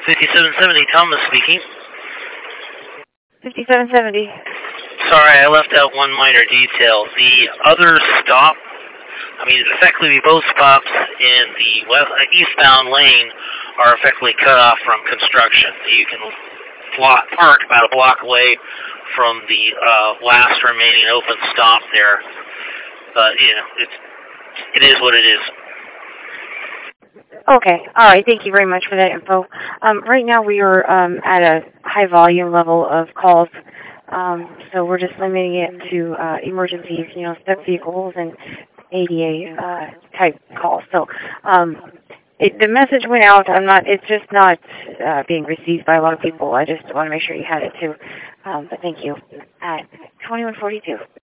5770, Thomas speaking. 5770. Sorry, I left out one minor detail. The other stop, effectively both stops in the eastbound lane are effectively cut off from construction. You can park about a block away from the last remaining open stop there. But, it is what it is. Okay. All right. Thank you very much for that info. Right now we are at a high volume level of calls, so we're just limiting it to emergencies, step vehicles and ADA type calls. So the message went out. It's just not being received by a lot of people. I just want to make sure you had it too. But thank you. At 2142.